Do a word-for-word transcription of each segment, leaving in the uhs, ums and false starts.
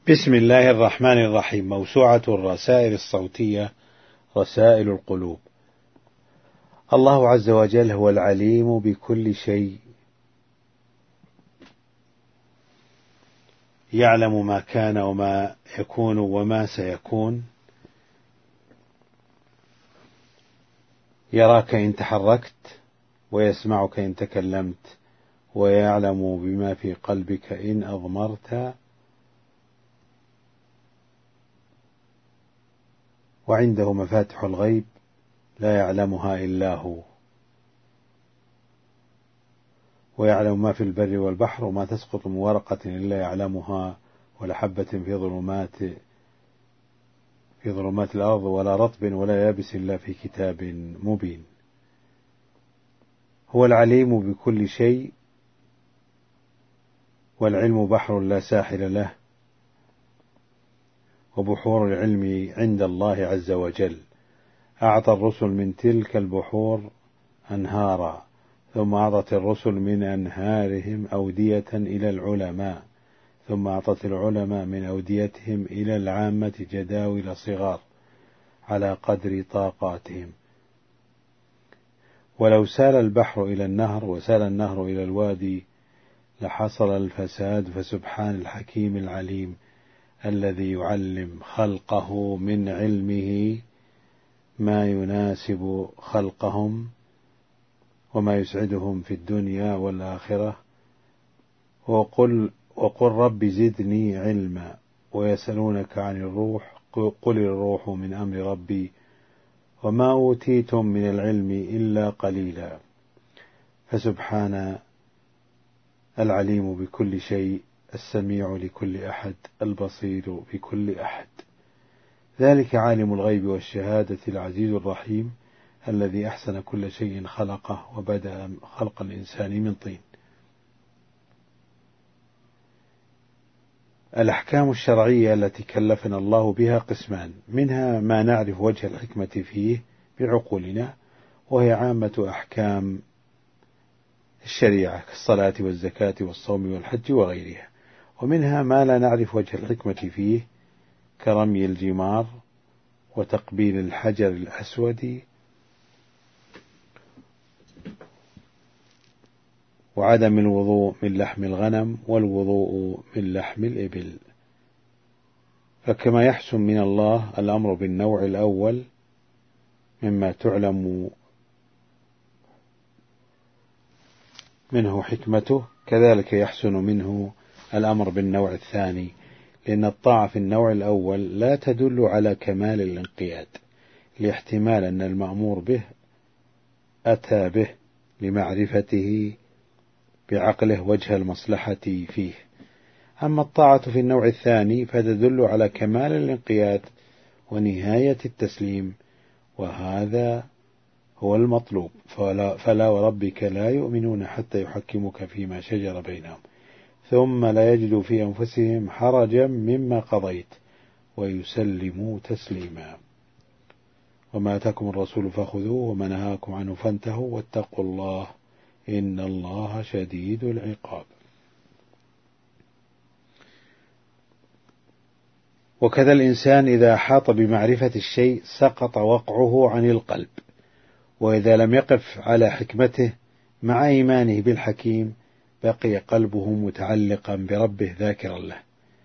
بسم الله الرحمن الرحيم. موسوعة الرسائل الصوتية رسائل القلوب. الله عز وجل هو العليم بكل شيء، يعلم ما كان وما يكون وما سيكون، يراك إن تحركت ويسمعك إن تكلمت، ويعلم بما في قلبك إن أضمرت، وعنده مفاتح الغيب لا يعلمها إلا هو، ويعلم ما في البر والبحر، وما تسقط من ورقة إلا يعلمها، ولا حبة في ظلمات في ظلمات الأرض، ولا رطب ولا يابس إلا في كتاب مبين. هو العليم بكل شيء، والعلم بحر لا ساحل له، وبحور العلم عند الله عز وجل. أعطى الرسل من تلك البحور أنهارا، ثم أعطت الرسل من أنهارهم أودية إلى العلماء، ثم أعطت العلماء من أوديتهم إلى العامة جداول صغار على قدر طاقاتهم. ولو سال البحر إلى النهر وسال النهر إلى الوادي لحصل الفساد. فسبحان الحكيم العليم الذي يعلم خلقه من علمه ما يناسب خلقهم وما يسعدهم في الدنيا والآخرة. وقل, وقل رب زدني علما، ويسألونك عن الروح قل الروح من أمر ربي وما أوتيتم من العلم إلا قليلا. فسبحان العليم بكل شيء، السميع لكل أحد، البصير بكل أحد. ذلك عالم الغيب والشهادة العزيز الرحيم الذي أحسن كل شيء خلقه، وبدأ خلق الإنسان من طين. الأحكام الشرعية التي كلفنا الله بها قسمان: منها ما نعرف وجه الحكمة فيه بعقولنا، وهي عامة أحكام الشريعة كالصلاة والزكاة والصوم والحج وغيرها، ومنها ما لا نعرف وجه الحكمة فيه كرمي الجمار وتقبيل الحجر الأسود وعدم الوضوء من لحم الغنم والوضوء من لحم الإبل. فكما يحسن من الله الأمر بالنوع الأول مما تعلم منه حكمته، كذلك يحسن منه الأمر بالنوع الثاني، لأن الطاعة في النوع الأول لا تدل على كمال الانقياد، لاحتمال أن المأمور به أتى به لمعرفته بعقله وجه المصلحة فيه. أما الطاعة في النوع الثاني فتدل على كمال الانقياد ونهاية التسليم، وهذا هو المطلوب. فلا, فلا وربك لا يؤمنون حتى يحكموك فيما شجر بينهم ثم لا يجدوا في أنفسهم حرجا مما قضيت ويسلموا تسليما. وما أتاكم الرسول فخذوه وما نهاكم عنه فانتهوا واتقوا الله إن الله شديد العقاب. وكذا الإنسان إذا أحاط بمعرفة الشيء سقط وقعه عن القلب، وإذا لم يقف على حكمته مع إيمانه بالحكيم بقي قلبه متعلقا بربه ذاكرا له.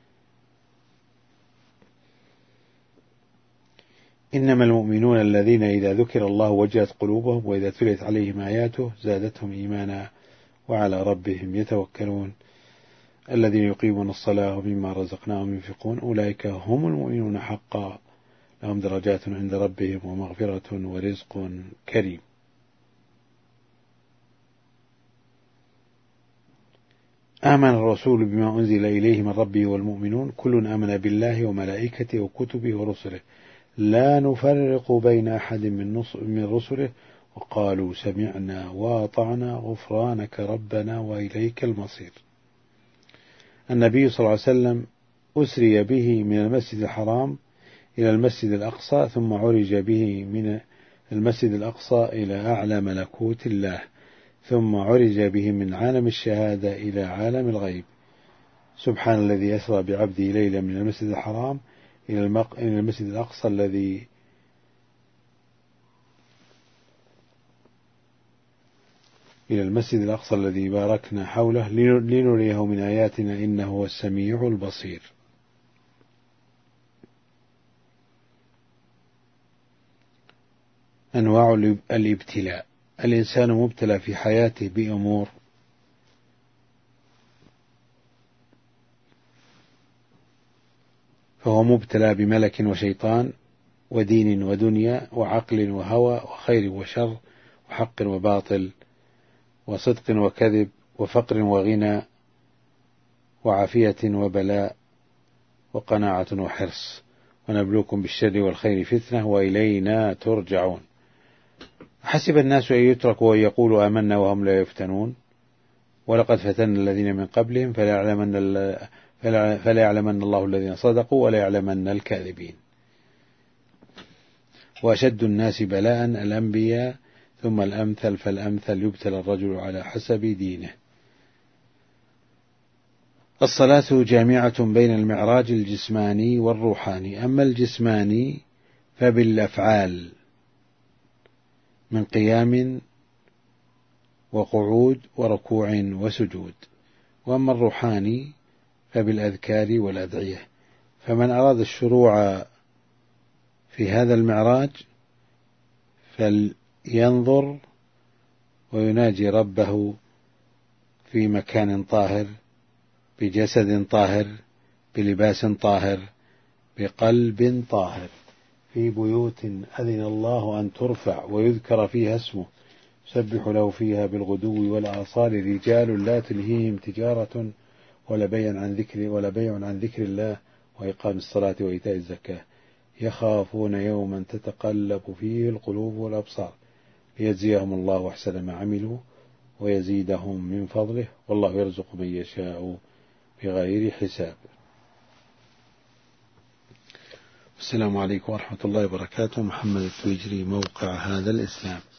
إنما المؤمنون الذين إذا ذكر الله وجلت قلوبهم وإذا تليت عليهم آياته زادتهم إيمانا وعلى ربهم يتوكلون الذين يقيمون الصلاة ومما رزقناهم ينفقون أولئك هم المؤمنون حقا لهم درجات عند ربهم ومغفرة ورزق كريم. آمن الرسول بما أنزل إليه من ربه والمؤمنون كل آمن بالله وملائكته وكتبه ورسله لا نفرق بين أحد من, من رسله وقالوا سمعنا وأطعنا غفرانك ربنا وإليك المصير. النبي صلى الله عليه وسلم أسري به من المسجد الحرام إلى المسجد الأقصى، ثم عرج به من المسجد الأقصى إلى أعلى ملكوت الله، ثم عرج به من عالم الشهادة إلى عالم الغيب، سبحان الذي أسرى بعبده ليلا من المسجد الحرام إلى المسجد الأقصى الذي إلى المسجد الأقصى الذي باركنا حوله لنريه من آياتنا إنه هو السميع البصير. أنواع الابتلاء. الإنسان مبتلى في حياته بأمور فهو مبتلى بملك وشيطان ودين ودنيا وعقل وهوى وخير وشر وحق وباطل وصدق وكذب وفقر وغنى وعافية وبلاء وقناعة وحرص، ونبلوكم بالشر والخير فتنة وإلينا ترجعون. حسب الناس أن يتركوا ويقولوا آمنا وهم لا يفتنون، ولقد فتن الذين من قبلهم فلا يعلمن فلا يعلمن الله الذين صدقوا ولا يعلمن الكاذبين. وأشد الناس بلاء الأنبياء ثم الأمثل فالأمثل يبتلى الرجل على حسب دينه. الصلاة جامعة بين المعراج الجسماني والروحاني. أما الجسماني فبالأفعال من قيام وقعود وركوع وسجود، وأما الروحاني فبالأذكار والأدعية. فمن أراد الشروع في هذا المعراج فلينظر ويناجي ربه في مكان طاهر بجسد طاهر بلباس طاهر بقلب طاهر في بيوت أذن الله أن ترفع ويذكر فيها اسمه يسبح له فيها بالغدو والآصال رجال لا تلهيهم تجارة ولا بيع عن ذكر ولا بيع عن ذكر الله وإقام الصلاة وإيتاء الزكاة يخافون يوما تتقلب فيه القلوب والأبصار ليجزيهم الله أحسن ما عملوا ويزيدهم من فضله والله يرزق من يشاء بغير حساب. السلام عليكم ورحمة الله وبركاته. محمد التويجري، موقع هذا الإسلام.